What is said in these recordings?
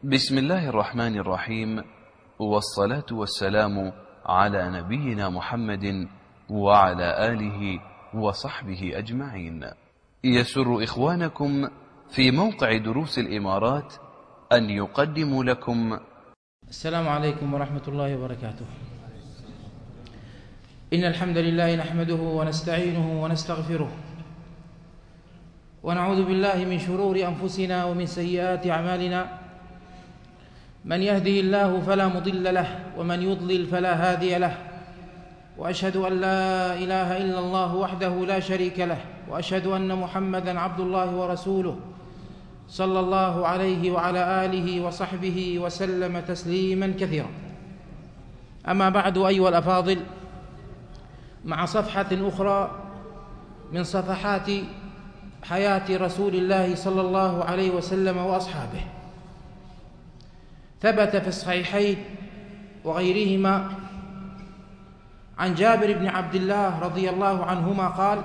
بسم الله الرحمن الرحيم، والصلاة والسلام على نبينا محمد وعلى آله وصحبه أجمعين. يسر إخوانكم في موقع دروس الإمارات أن يقدموا لكم السلام عليكم ورحمة الله وبركاته. إن الحمد لله نحمده ونستعينه ونستغفره، ونعوذ بالله من شرور أنفسنا ومن سيئات أعمالنا. من يهده الله فلا مضل له، ومن يضلل فلا هادي له، وأشهد أن لا إله إلا الله وحده لا شريك له، وأشهد أن محمدًا عبد الله ورسوله صلى الله عليه وعلى آله وصحبه وسلم تسليمًا كثيرا. أما بعد أيها الأفاضل، مع صفحة أخرى من صفحات حياة رسول الله صلى الله عليه وسلم وأصحابه. ثبت في الصحيحين وغيرهما عن جابر بن عبد الله رضي الله عنهما قال: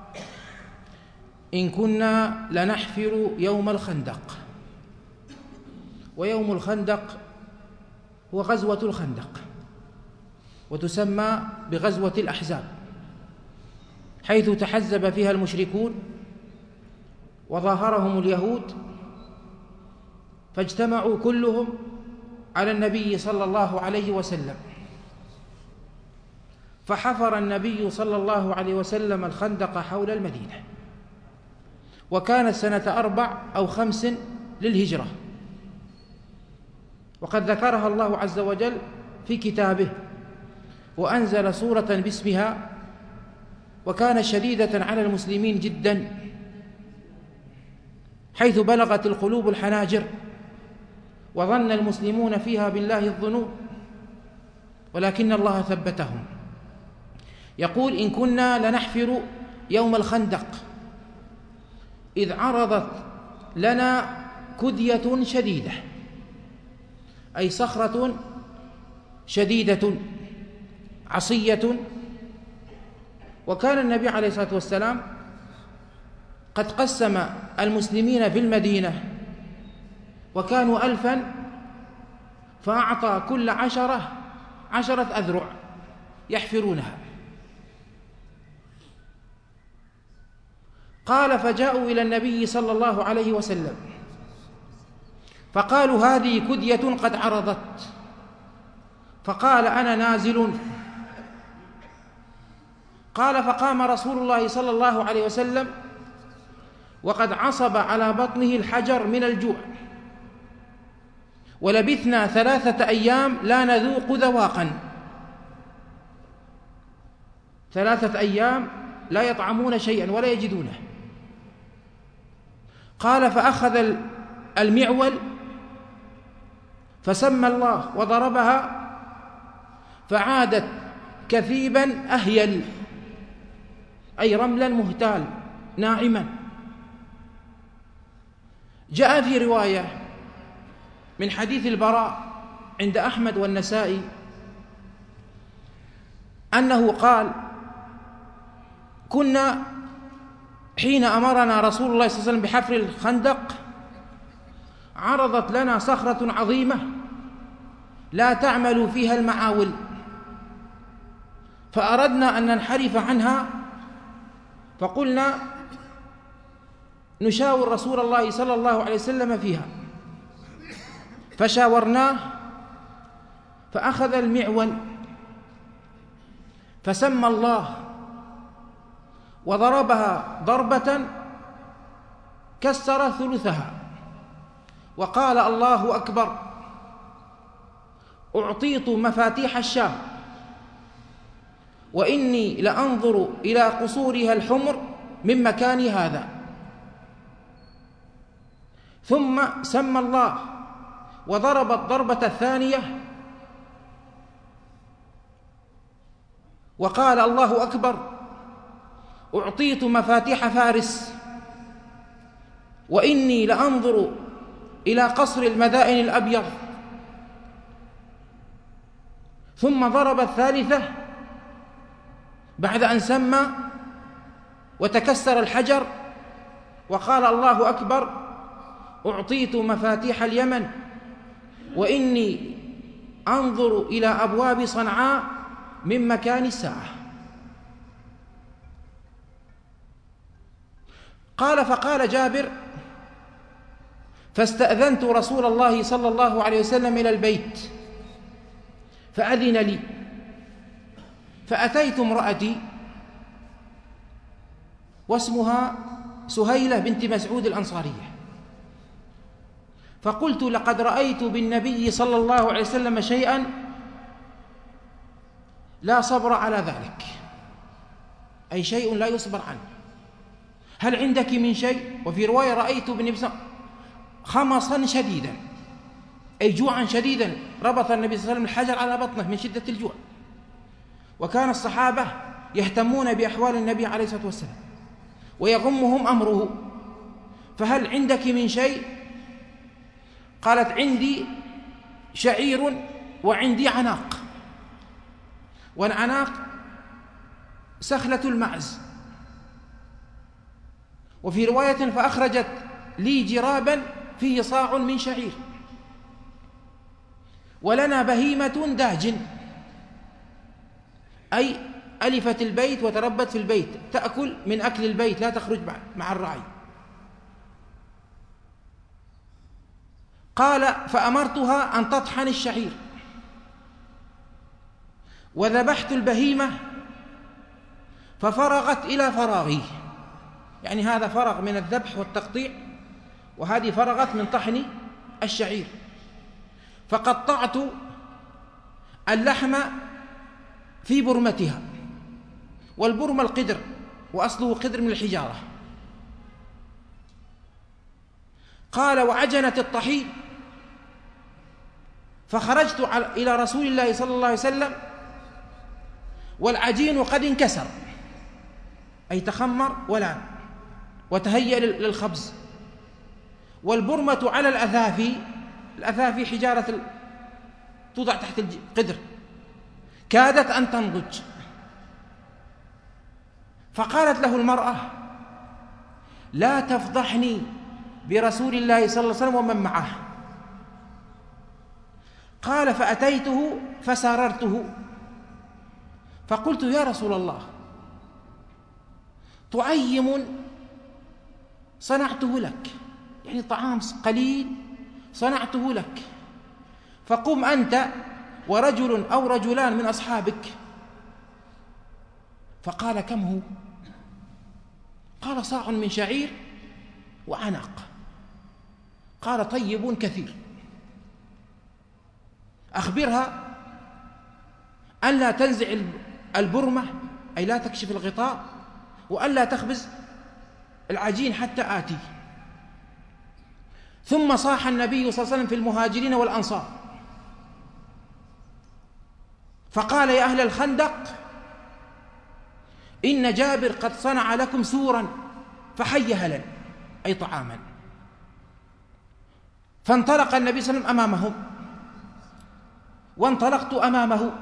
إن كنا لنحفر يوم الخندق. ويوم الخندق هو غزوة الخندق، وتسمى بغزوة الأحزاب، حيث تحزب فيها المشركون وظاهرهم اليهود، فاجتمعوا كلهم على النبي صلى الله عليه وسلم، فحفر النبي صلى الله عليه وسلم الخندق حول المدينة، وكانت سنة 4 أو 5 للهجرة، وقد ذكرها الله عز وجل في كتابه، وأنزل سورة باسمها، وكانت شديدة على المسلمين جدا، حيث بلغت القلوب الحناجر، وظن المسلمون فيها بالله الظنون، ولكن الله ثبتهم. يقول: إن كنا لنحفر يوم الخندق إذ عرضت لنا كدية شديدة، أي صخرة شديدة عصية. وكان النبي عليه الصلاة والسلام قد قسم المسلمين في المدينة، وكانوا 1000، فأعطى كل 10 أذرع يحفرونها. قال: فجاءوا إلى النبي صلى الله عليه وسلم فقالوا: هذه كدية قد عرضت. فقال: أنا نازل. قال: فقام رسول الله صلى الله عليه وسلم وقد عصب على بطنه الحجر من الجوع، ولبثنا 3 أيام لا نذوق ذواقا، 3 أيام لا يطعمون شيئا ولا يجدونه. قال: فأخذ المعول فسمى الله وضربها، فعادت كثيبا أهيل، أي رملا مهتال ناعما. جاء في رواية من حديث البراء عند أحمد والنسائي أنه قال: كنا حين أمرنا رسول الله صلى الله عليه وسلم بحفر الخندق عرضت لنا صخرة عظيمة لا تعمل فيها المعاول، فأردنا أن ننحرف عنها، فقلنا نشاور رسول الله صلى الله عليه وسلم فيها، فشاورناه، فأخذ المعول فسمى الله وضربها ضربة كسر ثلثها، وقال: الله أكبر، أعطيت مفاتيح الشام، وإني لأنظر إلى قصورها الحمر من مكان هذا. ثم سمى الله وضرب الضربة الثانية وقال: الله أكبر، أعطيت مفاتيح فارس، وإني لأنظر إلى قصر المدائن الأبيض. ثم ضرب الثالثة بعد أن سمى وتكسر الحجر وقال: الله أكبر، أعطيت مفاتيح اليمن، وإني أنظر إلى أبواب صنعاء من مكان الساعة. قال: فقال جابر: فاستأذنت رسول الله صلى الله عليه وسلم إلى البيت فأذن لي، فأتيت امرأتي واسمها سهيلة بنت مسعود الأنصارية، فقلت: لقد رأيت بالنبي صلى الله عليه وسلم شيئا لا صبر على ذلك، أي شيء لا يصبر عنه، هل عندك من شيء؟ وفي رواية: رأيت بالنبي صلى الله عليه وسلم خمصا شديدا، أي جوعا شديدا، ربط النبي صلى الله عليه وسلم الحجر على بطنه من شدة الجوع. وكان الصحابة يهتمون بأحوال النبي عليه الصلاة والسلام ويغمهم أمره، فهل عندك من شيء؟ قالت: عندي شعير وعندي عناق، والعناق سخلة المعز. وفي رواية: فأخرجت لي جرابا فيه صاع من شعير، ولنا بهيمة داجن، أي ألفت البيت وتربت في البيت، تأكل من أكل البيت لا تخرج مع الرعي. قال: فأمرتها أن تطحن الشعير، وذبحت البهيمة ففرغت إلى فراغي، يعني هذا فرغ من الذبح والتقطيع، وهذه فرغت من طحن الشعير، فقطعت اللحم في برمتها، والبرمة القدر، وأصله قدر من الحجارة. قال: وعجنت الطحين، فخرجت إلى رسول الله صلى الله عليه وسلم والعجين قد انكسر، أي تخمر ولان وتهيأ للخبز، والبرمة على الأثافي حجارة توضع تحت القدر، كادت أن تنضج. فقالت له المرأة: لا تفضحني برسول الله صلى الله عليه وسلم ومن معه. قال: فأتيته فساررته، فقلت: يا رسول الله، طعيم صنعته لك، يعني طعام قليل صنعته لك، فقم أنت ورجل أو رجلان من أصحابك. فقال: كم هو؟ قال: صاع من شعير وعناق. قال: طيب كثير. أخبرها أن لا تنزع البرمة، أي لا تكشف الغطاء، وأن لا تخبز العجين حتى آتي. ثم صاح النبي صلى الله عليه وسلم في المهاجرين والأنصار، فقال: يا أهل الخندق، إن جابر قد صنع لكم سورا فحي هلا، أي طعاما. فانطلق النبي صلى الله عليه وسلم أمامهم، وانطلقت أمامه،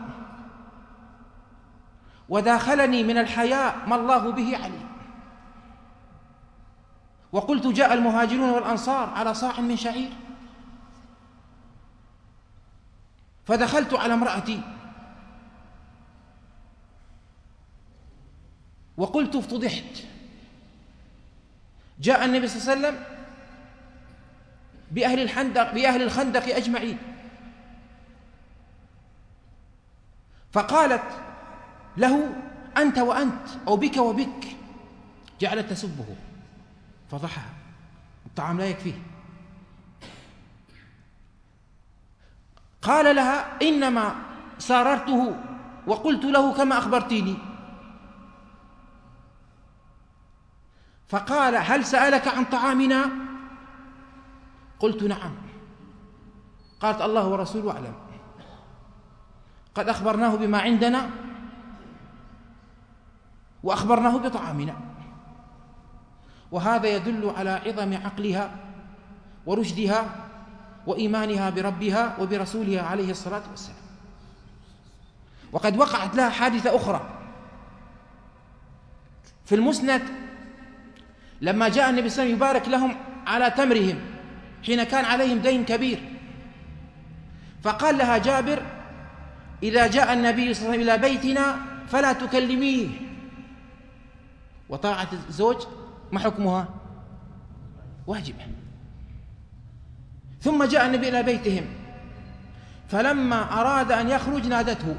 وداخلني من الحياء ما الله به عليم. وقلت: جاء المهاجرون والأنصار على صاع من شعير. فدخلت على امرأتي وقلت: افتضحت. جاء النبي صلى الله عليه وسلم بأهل الخندق أجمعين، فقالت له: أنت وأنت، أو بك وبك، جعلت تسبه، فضحها، الطعام لا يكفيه. قال لها: إنما ساررته وقلت له كما أخبرتيني. فقال: هل سألك عن طعامنا؟ قلت: نعم. قالت: الله ورسوله أعلم، قد أخبرناه بما عندنا وأخبرناه بطعامنا. وهذا يدل على عظم عقلها ورشدها وإيمانها بربها وبرسولها عليه الصلاة والسلام. وقد وقعت لها حادثة أخرى في المسند، لما جاء النبي صلى الله عليه وسلم يبارك لهم على تمرهم حين كان عليهم دين كبير، فقال لها جابر: إذا جاء النبي صلى الله عليه وسلم إلى بيتنا فلا تكلميه. وطاعة الزوج ما حكمها؟ واجبة. ثم جاء النبي إلى بيتهم، فلما أراد أن يخرج نادته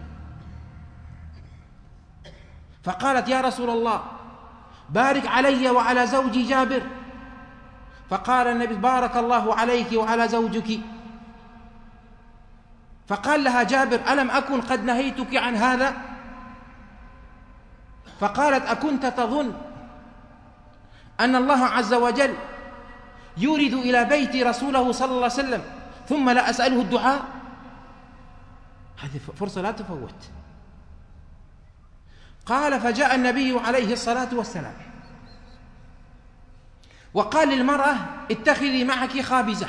فقالت: يا رسول الله بارك علي وعلى زوجي جابر. فقال النبي: بارك الله عليك وعلى زوجك. فقال لها جابر: ألم أكن قد نهيتك عن هذا؟ فقالت: أكنت تظن أن الله عز وجل يورد إلى بيت رسوله صلى الله عليه وسلم ثم لا أسأله الدعاء؟ هذه فرصة لا تفوت. قال: فجاء النبي عليه الصلاة والسلام وقال للمرأة: اتخذي معك خابزة،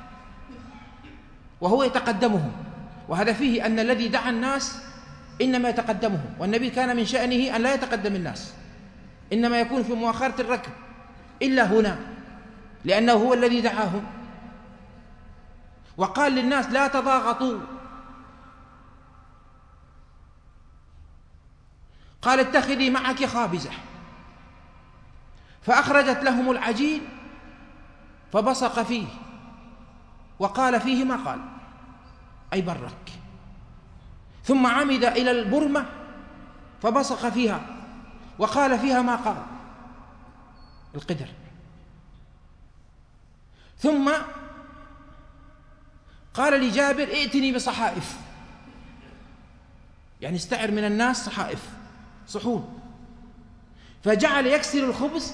وهو يتقدمهم. وهذا فيه أن الذي دعا الناس إنما يتقدمهم، والنبي كان من شأنه أن لا يتقدم الناس، إنما يكون في مؤخرة الركب إلا هنا، لأنه هو الذي دعاهم. وقال للناس: لا تضاغطوا. قال: اتخذي معك خابزة. فأخرجت لهم العجين فبصق فيه وقال فيه ما قال، أي برك. ثم عمد إلى البرمة فبصق فيها وقال فيها ما قال، القدر. ثم قال لجابر: ائتني بصحائف، يعني استعر من الناس صحائف، صحون. فجعل يكسر الخبز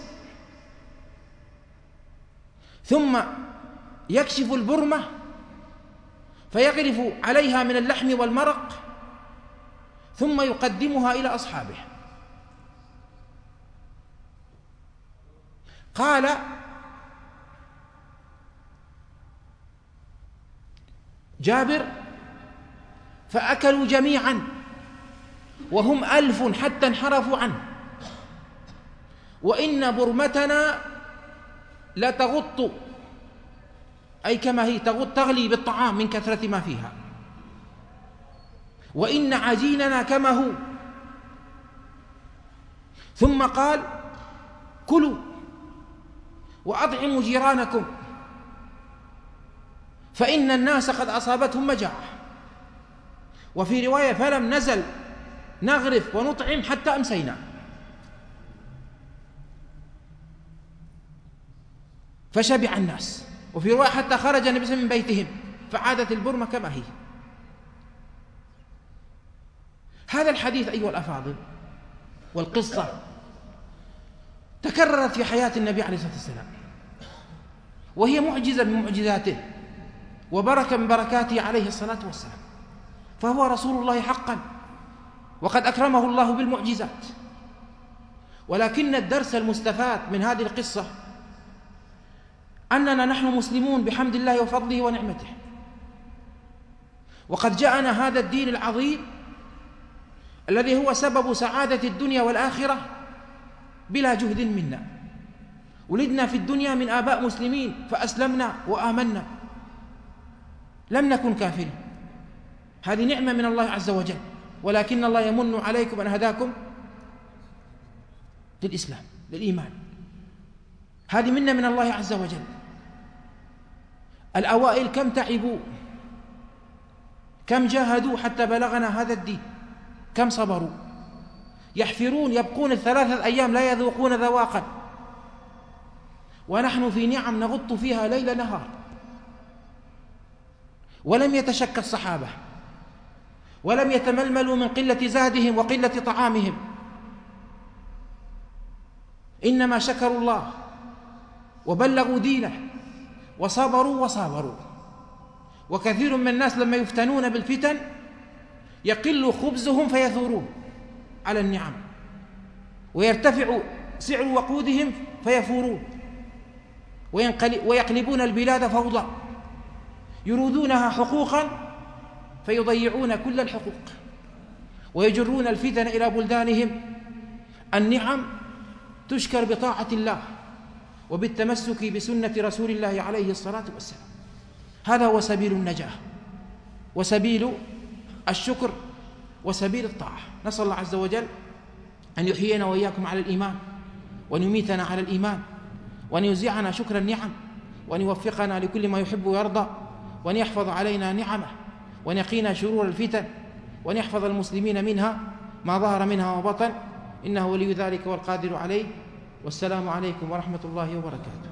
ثم يكشف البرمة فيغرف عليها من اللحم والمرق ثم يقدمها إلى أصحابه. قال: جابر: فأكلوا جميعا وهم 1000 حتى انحرفوا عنه، وإن برمتنا لتغط، أي كما هي تغلي بالطعام من كثرة ما فيها، وإن عجيننا كما هو. ثم قال: كلوا وأطعموا جيرانكم فإن الناس قد أصابتهم مجاعة. وفي رواية: فلم نزل نغرف ونطعم حتى أمسينا. فشبع الناس. وفي رواية: حتى خرج النبي صلى الله عليه وسلم من بيتهم فعادت البرمة كما هي. هذا الحديث أيها الأفاضل والقصة تكررت في حياة النبي عليه الصلاة والسلام، وهي معجزة من معجزاته وبركة من بركاته عليه الصلاة والسلام، فهو رسول الله حقا وقد أكرمه الله بالمعجزات. ولكن الدرس المستفاد من هذه القصة أننا نحن مسلمون بحمد الله وفضله ونعمته، وقد جاءنا هذا الدين العظيم الذي هو سبب سعادة الدنيا والآخرة بلا جهد منا. ولدنا في الدنيا من آباء مسلمين فأسلمنا وآمنا، لم نكن كافرين. هذه نعمة من الله عز وجل، ولكن الله يمن عليكم أن هداكم للإسلام، للإيمان. هذه منة من الله عز وجل. الأوائل كم تعبوا، كم جاهدوا حتى بلغنا هذا الدين، كم صبروا، يحفرون يبقون 3 أيام لا يذوقون ذواقا، ونحن في نعم نغط فيها ليل نهار. ولم يتشكى الصحابة ولم يتململوا من قلة زادهم وقلة طعامهم، إنما شكروا الله وبلغوا دينه وصبروا وصابروا. وكثير من الناس لما يفتنون بالفتن يقل خبزهم فيثورون على النعم، ويرتفع سعر وقودهم فيفورون، ويقلبون البلاد فوضى، يريدونها حقوقا فيضيعون كل الحقوق، ويجرون الفتن إلى بلدانهم. النعم تشكر بطاعة الله وبالتمسك بسنة رسول الله عليه الصلاة والسلام، هذا هو سبيل النجاة. وسبيل الشكر وسبيل الطاعة. نسأل الله عز وجل أن يحيينا وإياكم على الإيمان، وأن يميتنا على الإيمان، وأن يوزعنا شكر النعم، وأن يوفقنا لكل ما يحب ويرضى، وأن يحفظ علينا نعمه، وأن يقينا شرور الفتن، وأن يحفظ المسلمين منها ما ظهر منها وبطن، إنه ولي ذلك والقادر عليه. والسلام عليكم ورحمة الله وبركاته.